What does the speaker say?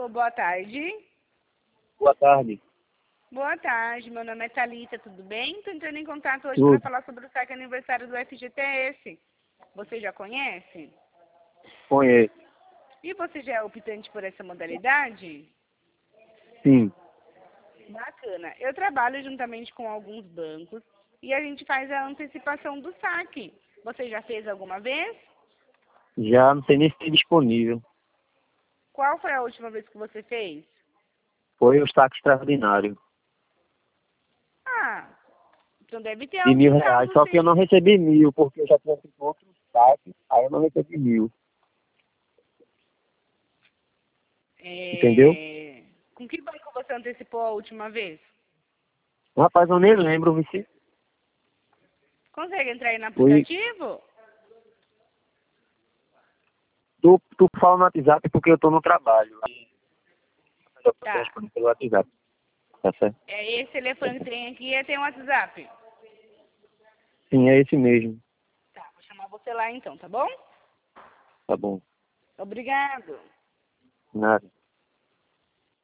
Alô, boa tarde. Boa tarde. Boa tarde, meu nome é Thalita, tudo bem? Estou entrando em contato hoje Tudo. para falar sobre o saque aniversário do FGTS. Você já conhece? Conheço. E você já é optante por essa modalidade? Sim. Bacana. Eu trabalho juntamente com alguns bancos e a gente faz a antecipação do saque. Você já fez alguma vez? Já não sei nem se tem disponível. Qual foi a última vez que você fez? Foi o saque extraordinário. Ah, então deve ter De algum R$ 1.000. saldo Só que eu sim. não recebi 1.000, porque eu já tinha feito outro saque. Aí eu não recebi 1.000. Entendeu? Com que banco você antecipou a última vez? Rapaz, eu nem lembro, Vici. Consegue entrar aí no Foi. aplicativo? Tu fala no WhatsApp porque eu tô no trabalho. Eu tô Tá. respondendo pelo WhatsApp. Tá certo? É esse telefone que tem aqui e tem um WhatsApp. Sim, é esse mesmo. Tá, vou chamar você lá então, tá bom? Tá bom. Obrigado. Nada.